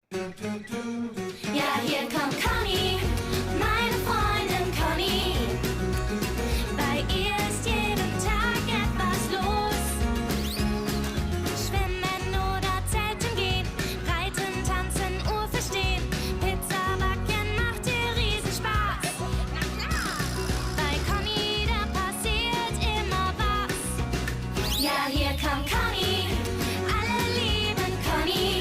Ja, hier kommt Conny, meine Freundin Conny. Bei ihr ist jeden Tag etwas los. Schwimmen oder zelten gehen, reiten, tanzen, Uhr verstehen. Pizza backen macht ihr Riesenspaß. Bei Conny, da passiert immer was. Ja, hier kommt Conny, alle lieben Conny.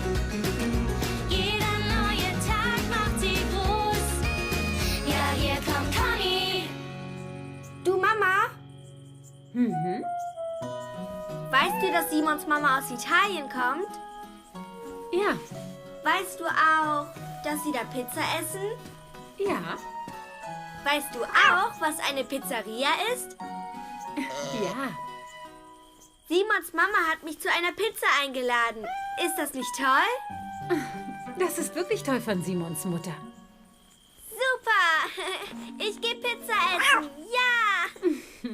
Jeder neue Tag macht sie groß. Ja, hier kommt Conny. Du, Mama, Mhm. weißt du, dass Simons Mama aus Italien kommt? Ja, Weißt du auch, dass sie da Pizza essen? ja, Weißt du auch, was eine Pizzeria ist? ja. Simons Mama hat mich zu einer Pizza eingeladen. Ist das nicht toll? Das ist wirklich toll von Simons Mutter. Super! Ich gehe Pizza essen. Ja!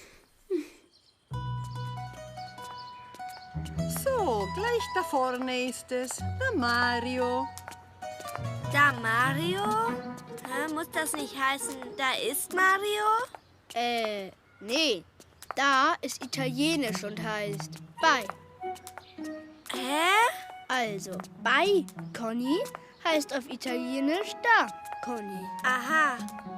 So, gleich da vorne ist es. Der Mario. Da Mario? Muss das nicht heißen, da ist Mario? Nee. Da ist italienisch und heißt bei. Hä? Also, bei Conny heißt auf Italienisch da, Conny. Aha.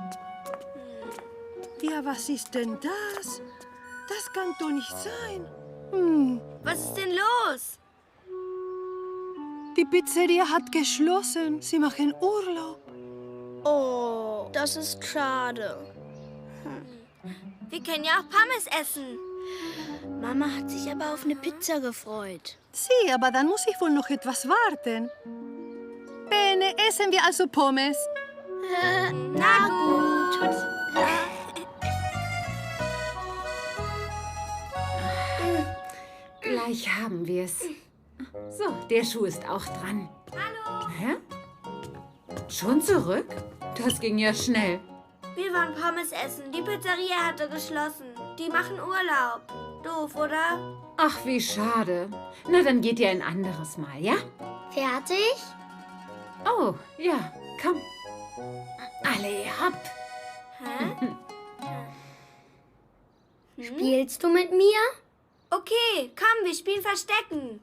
Ja, was ist denn das? Das kann doch nicht sein. Was ist denn los? Die Pizzeria hat geschlossen. Sie machen Urlaub. Oh, das ist schade. Wir können ja auch Pommes essen. Mama hat sich aber auf eine Pizza gefreut. Sie, aber dann muss ich wohl noch etwas warten. Bene, essen wir also Pommes. Na gut. Gleich haben wir es. So, der Schuh ist auch dran. Hallo. Hä? Schon zurück? Das ging ja schnell. Wir waren Pommes essen. Die Pizzeria hatte geschlossen. Die machen Urlaub. Doof, oder? Ach, wie schade. Na, dann geht ihr ein anderes Mal, ja? Fertig? Oh, ja, komm. Alle, hopp. Hä? Spielst du mit mir? Okay, komm, wir spielen Verstecken.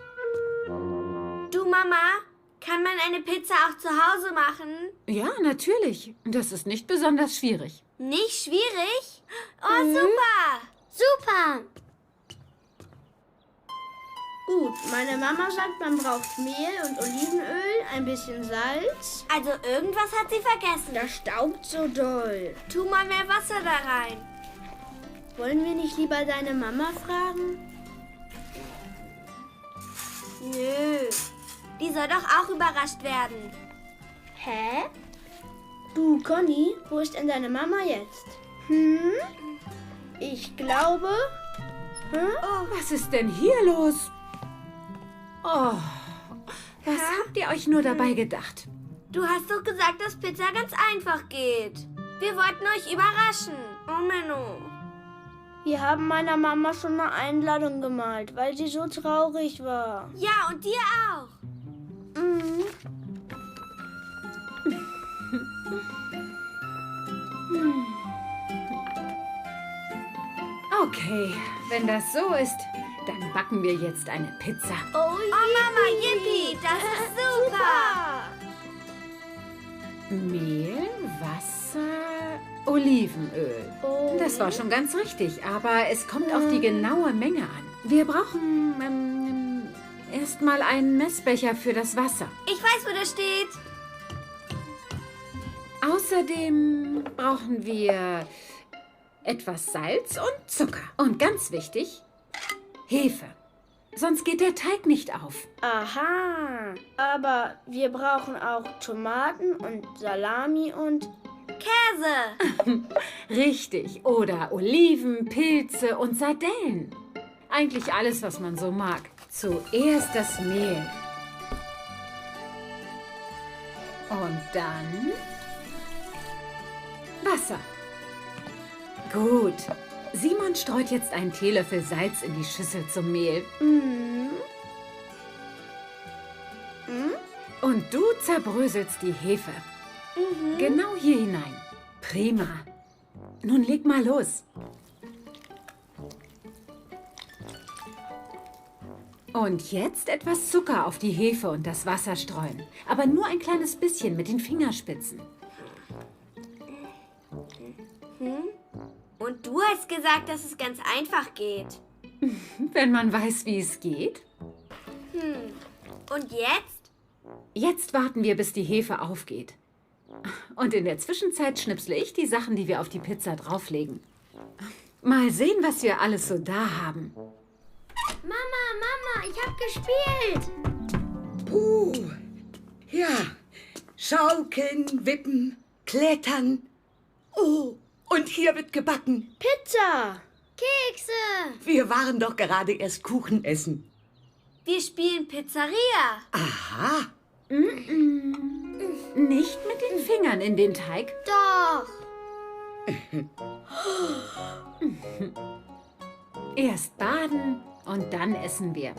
Du, Mama, kann man eine Pizza auch zu Hause machen? Ja, natürlich. Das ist nicht besonders schwierig. Nicht schwierig? Oh, super. Super! Gut, meine Mama sagt, man braucht Mehl und Olivenöl, ein bisschen Salz. Also irgendwas hat sie vergessen. Das staubt so doll. Tu mal mehr Wasser da rein. Wollen wir nicht lieber deine Mama fragen? Nö. Die soll doch auch überrascht werden. Hä? Du, Conny, wo ist denn deine Mama jetzt? Ich glaube... Was ist denn hier los? Oh, was habt ihr euch nur dabei gedacht? Du hast doch gesagt, dass Pizza ganz einfach geht. Wir wollten euch überraschen. Oh, Menno. Wir haben meiner Mama schon eine Einladung gemalt, weil sie so traurig war. Ja, und dir auch. Okay, wenn das so ist, dann backen wir jetzt eine Pizza. Oh, Mama, yippie, das ist super. Mehl, Wasser, Olivenöl. Das war schon ganz richtig, aber es kommt auf die genaue Menge an. Wir brauchen erstmal einen Messbecher für das Wasser. Ich weiß, wo das steht. Außerdem brauchen wir etwas Salz und Zucker. Und ganz wichtig, Hefe. Sonst geht der Teig nicht auf. Aha, aber wir brauchen auch Tomaten und Salami und... Käse. Richtig. Oder Oliven, Pilze und Sardellen. Eigentlich alles, was man so mag. Zuerst das Mehl. Und dann Wasser. Gut. Simon streut jetzt einen Teelöffel Salz in die Schüssel zum Mehl. Und du zerbröselst die Hefe. Genau hier hinein. Prima. Nun leg mal los. Und jetzt etwas Zucker auf die Hefe und das Wasser streuen. Aber nur ein kleines bisschen mit den Fingerspitzen. Und du hast gesagt, dass es ganz einfach geht. Wenn man weiß, wie es geht. Und jetzt? Jetzt warten wir, bis die Hefe aufgeht. Und in der Zwischenzeit schnipsle ich die Sachen, die wir auf die Pizza drauflegen. Mal sehen, was wir alles so da haben. Mama, ich hab gespielt. Ja. Schaukeln, wippen, klettern. Oh, und hier wird gebacken. Pizza. Kekse. Wir waren doch gerade erst Kuchen essen. Wir spielen Pizzeria. Aha. Nicht mit den Fingern in den Teig. Doch. Erst baden und dann essen wir.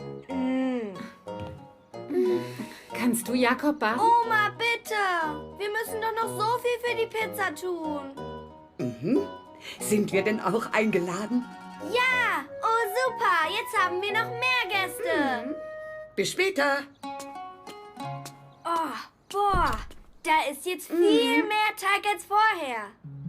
Kannst du, Jakob, baden? Oma, bitte. Wir müssen doch noch so viel für die Pizza tun. Sind wir denn auch eingeladen? Ja. Oh, super. Jetzt haben wir noch mehr Gäste. Bis später. Oh, boah. Da ist jetzt viel mehr Teig als vorher.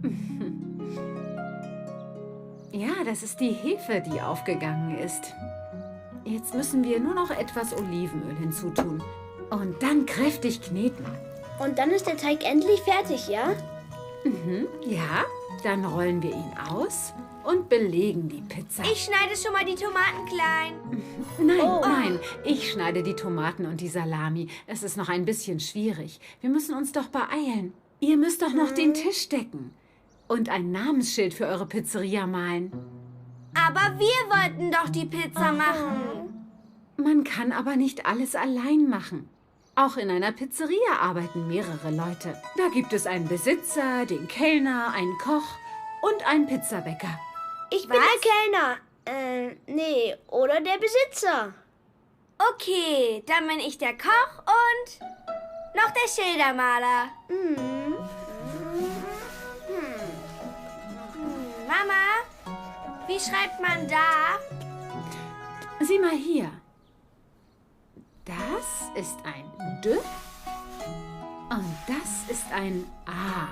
Ja, das ist die Hefe, die aufgegangen ist. Jetzt müssen wir nur noch etwas Olivenöl hinzutun. Und dann kräftig kneten. Und dann ist der Teig endlich fertig, ja? Ja, dann rollen wir ihn aus und belegen die Pizza. Ich schneide schon mal die Tomaten klein. Nein, ich schneide die Tomaten und die Salami. Es ist noch ein bisschen schwierig. Wir müssen uns doch beeilen. Ihr müsst doch noch den Tisch decken. Und ein Namensschild für eure Pizzeria malen. Aber wir wollten doch die Pizza machen. Man kann aber nicht alles allein machen. Auch in einer Pizzeria arbeiten mehrere Leute. Da gibt es einen Besitzer, den Kellner, einen Koch und einen Pizzabäcker. Ich bin der Kellner. Nee, oder der Besitzer. Okay, dann bin ich der Koch und noch der Schildermaler. Mama, wie schreibt man da? Sieh mal hier. Das ist ein D und das ist ein A.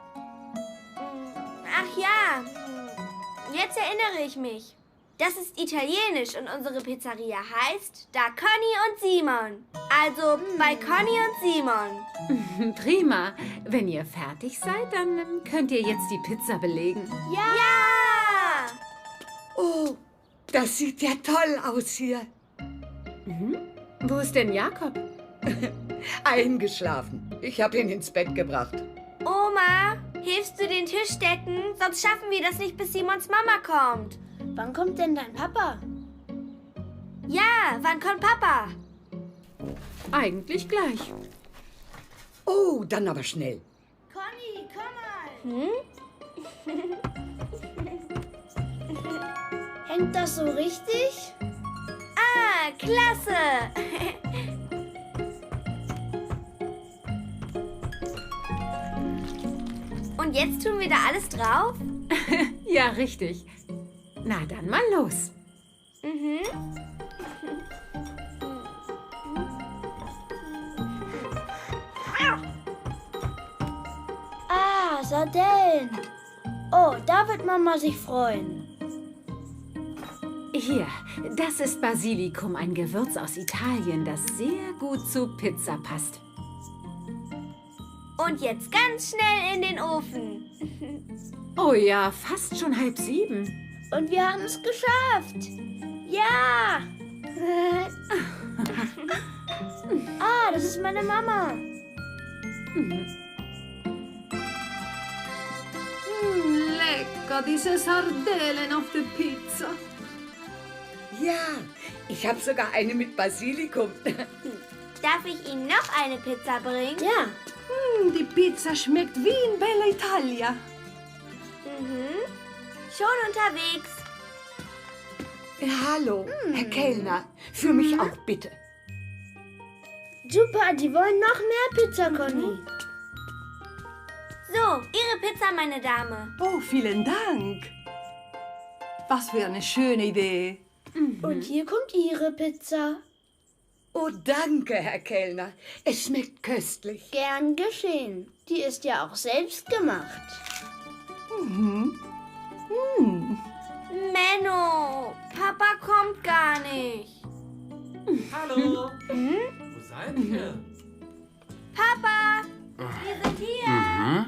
Ach ja, jetzt erinnere ich mich. Das ist italienisch und unsere Pizzeria heißt Da Conny und Simon. Also bei Conny und Simon. Prima. Wenn ihr fertig seid, dann könnt ihr jetzt die Pizza belegen. Ja! Oh, das sieht ja toll aus hier. Wo ist denn Jakob? Eingeschlafen. Ich habe ihn ins Bett gebracht. Oma, hilfst du den Tisch decken? Sonst schaffen wir das nicht, bis Simons Mama kommt. Wann kommt denn dein Papa? Ja, wann kommt Papa? Eigentlich gleich. Oh, dann aber schnell. Conny, komm mal. Hängt das so richtig? Ah, klasse! Und jetzt tun wir da alles drauf? Ja, richtig. Na, dann mal los. Ah, Sardellen. Oh, da wird Mama sich freuen. Hier, das ist Basilikum, ein Gewürz aus Italien, das sehr gut zu Pizza passt. Und jetzt ganz schnell in den Ofen. Oh ja, fast schon 6:30. Und wir haben es geschafft. Ja. Ah, das ist meine Mama. Lecker, diese Sardellen auf der Pizza. Ja, ich habe sogar eine mit Basilikum. Darf ich Ihnen noch eine Pizza bringen? Ja. Die Pizza schmeckt wie in Bella Italia. Schon unterwegs. Hallo, Herr Kellner. Für mich auch bitte. Super, die wollen noch mehr Pizza, Conny. So, Ihre Pizza, meine Dame. Oh, vielen Dank. Was für eine schöne Idee. Und hier kommt Ihre Pizza. Oh, danke, Herr Kellner. Es schmeckt köstlich. Gern geschehen. Die ist ja auch selbst gemacht. Menno, Papa kommt gar nicht. Hallo. Wo seid ihr? Papa, wir sind hier.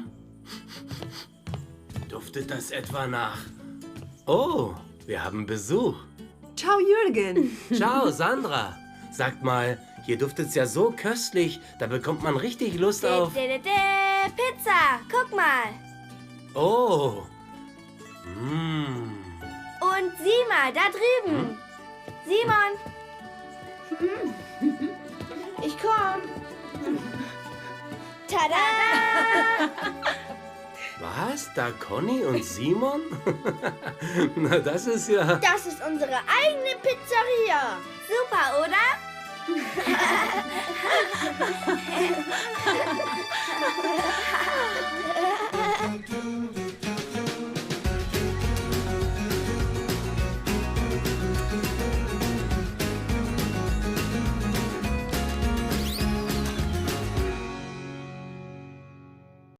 Duftet das etwa nach... Oh, wir haben Besuch. Ciao, Jürgen. Ciao, Sandra. Sagt mal, hier duftet's ja so köstlich, da bekommt man richtig Lust auf... Pizza, guck mal. Oh. Und sieh mal, da drüben. Simon, Ich komm. tada! Was? Da Conny und Simon? Na, das ist ja... Das ist unsere eigene Pizzeria. Super, oder?